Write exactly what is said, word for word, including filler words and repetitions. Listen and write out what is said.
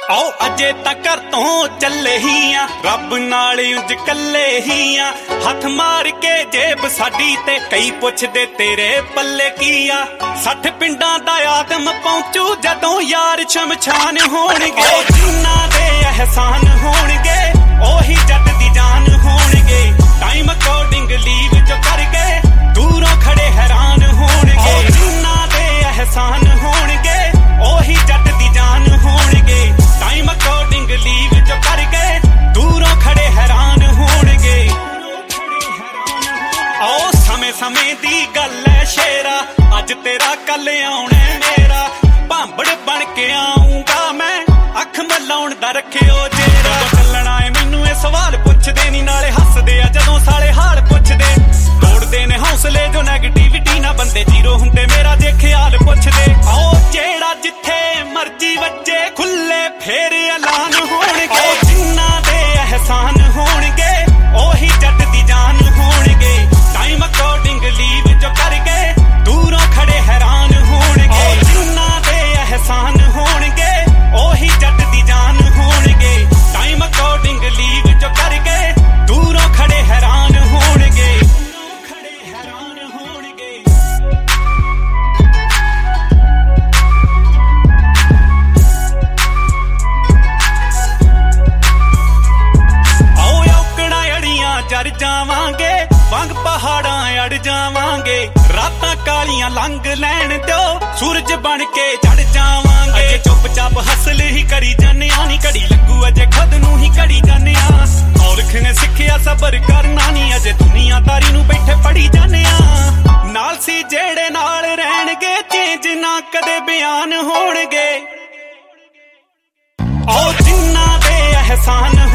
आओ अजे तक घर तो चले ही आ रब नाल उंज कल्ले ही आ हथ मार के जेब साडी ते कई पुछदे तेरे पल्ले की आ सठ पिंडां दा आदम पहुंचू जदों यार शमशान होणगे जिन्ना दे एहसान होणगे ओही जट दी जान होणगे टाइम अकॉर्डिंग लीव जो करगे दूरों खड़े हैरान होणगे जिन्ना दे एहसान होणगे ओही जट दी जान होणगे टाइम अकॉर्डिंग लीव जो करगे दूरों खड़े हैरान होणगे आओ समय समय दी गल है शेरा अज तेरा कल आउणे मेरा भांबड़ बन के आऊंगा मैं अख मलाउण दा रखियो जेरा चलना है मैनू ये सवाल पुछदे नी नाले हसदे आ जदों साले हाल पुछदे तोड़दे ने हौसले जो नेगेटिविटी ना बंदे जीरो हुंदे मेरा जे ख्याल पुछदे आओ जेड़ा जिथे मर्जी वज्जे खुले फेर ऐलान होणगे जिन्ना दे एहसान होणगे ओही जट दी जान होणगे टाइम अकॉर्डिंग लीव जो करगे दूरों खड़े हैरान होणगे जिन्ना दे एहसान होणगे ओही जट दी जान होणगे टाइम अकॉर्डिंग लीव जो करगे दूरों खड़े हैरान होणगे खड़े हैरान होणगे आओ औकड़ा अड़ियां जर जावांगे वांग पहाड़ां अड़ जावांगे रातां कालियां लंघ लैण दिओ सूरज बन के चढ़ जावांगे अजे चुपचाप हसल ही करी जाने आ नी घड़ी लगू अजे खुद नूं ही घड़ी जाने आ औरख ने सिखिया सबर करना नी अजे दुनियादारी नूं बैठे पढ़ी जाने आ नाल सी जेड़े नाल रहणगे चेंज ना कदे बयान होणगे ओ जिन्ना दे एहसान